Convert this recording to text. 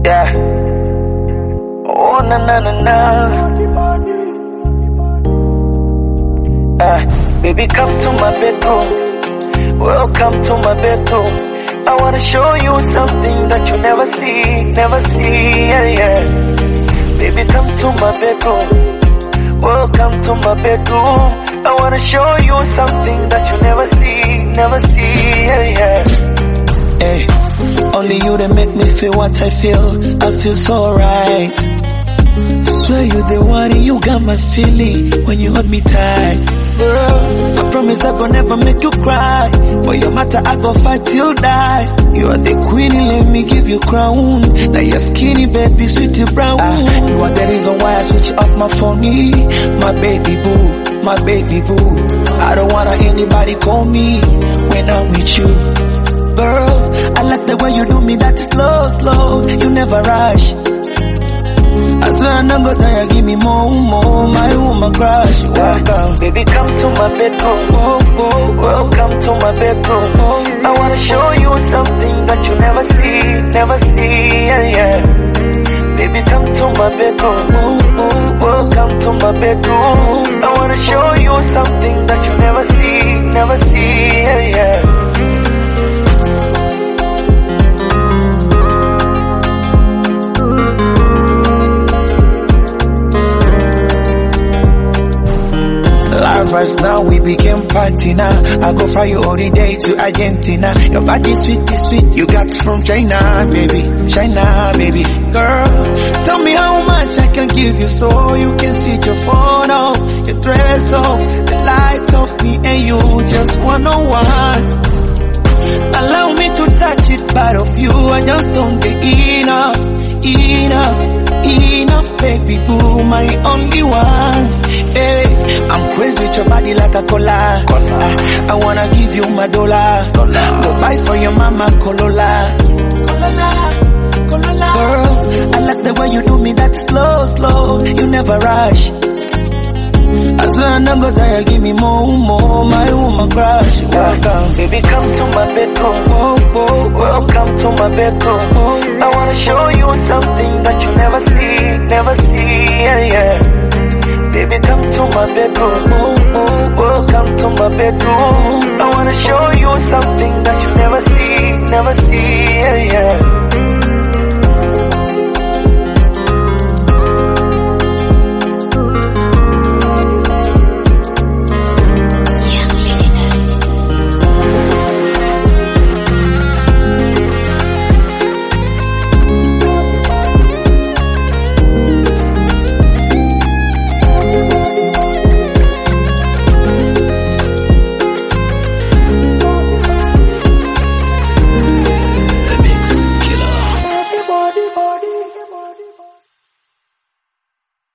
Yeah. Oh, na na na na. Baby, come to my bedroom. Welcome to my bedroom. I wanna show you something that you never see, yeah, yeah. Baby, come to my bedroom. Welcome to my bedroom. I wanna show you something that you never see, yeah, yeah. Hey, only you that make me feel what I feel so right. I swear you're the one and you got my feeling when you hold me tight. Girl, I promise I gon' never make you cry. For your matter I gon' fight till die. You are the queen, let me give you crown. Now you're skinny baby, sweetie brown. You are the reason why I switch up my phone. My baby boo, my baby boo. I don't wanna anybody call me when I'm with you. Girl, I like the way you do me, that is slow, you never rush. I swear I'm not gonna tire, give me more, my woman crush. Welcome, baby, come to my bedroom. Welcome to my bedroom. I wanna show you something that you never see, yeah, yeah. Baby, come to my bedroom. Welcome to my bedroom. I wanna show you something that you never see, yeah, yeah. First now we became party now. I go fly you all the day to Argentina. Your body sweet, you got from China, baby. Girl, tell me how much I can give you so you can switch your phone off, your dress off, the lights off, me and you just one-on-one. Allow me to touch it, part of you I just don't get enough, baby boo, my only one. Hey, I'm crazy with your body like a cola. I wanna give you my dollar. Go buy for your mama Corolla. Girl, I like the way you do me, that slow, you never rush. I swear I'm not gonna tire, give me more, my woman crush. Welcome, baby, come to my bedroom. Welcome to my bedroom. I wanna show you something that you never see, yeah, yeah. Baby, come to my bedroom. Welcome to my bedroom. I wanna show you something that you never see, yeah, yeah.